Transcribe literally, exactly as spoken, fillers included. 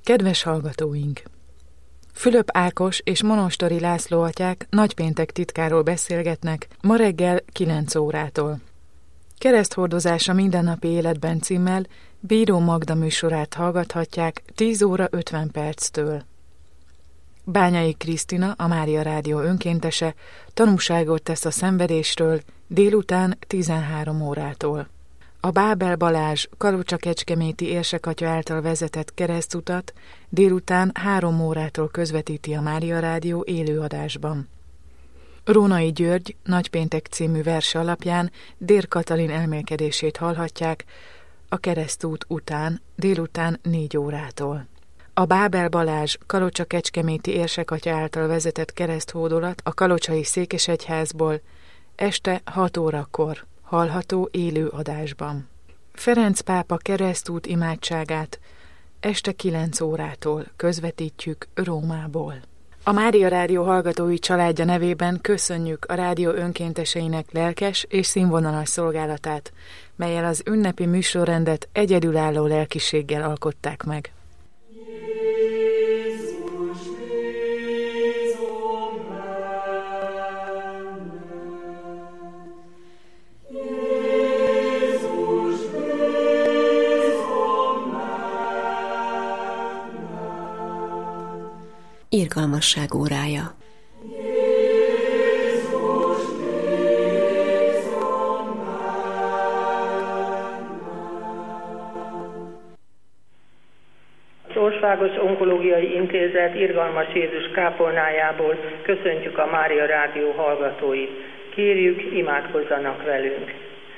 Kedves hallgatóink! Fülöp Ákos és Monostori László atyák nagypéntek titkáról beszélgetnek ma reggel kilenc órától. Kereszthordozása mindennapi életben címmel Bíró Magda műsorát hallgathatják tíz óra ötven perctől. Bányai Krisztina, a Mária Rádió önkéntese, tanúságot tesz a szenvedésről délután tizenhárom órától. A Bábel Balázs Kalocsa-Kecskeméti érsekatya által vezetett keresztutat délután három órától közvetíti a Mária Rádió élőadásban. Rónai György Nagypéntek című verse alapján Dér Katalin elmélkedését hallhatják a keresztút után délután négy órától. A Bábel Balázs Kalocsa-Kecskeméti érsekatya által vezetett kereszthódolat a kalocsai székesegyházból este hat órakor hallható élő adásban. Ferenc pápa keresztút imádságát este kilenc órától közvetítjük Rómából. A Mária Rádió hallgatói családja nevében köszönjük a rádió önkénteseinek lelkes és színvonalas szolgálatát, mellyel az ünnepi műsorrendet egyedülálló lelkiséggel alkották meg. Irgalmasság órája. Az Országos Onkológiai Intézet Irgalmas Jézus kápolnájából köszöntjük a Mária Rádió hallgatóit. Kérjük, imádkozzanak velünk!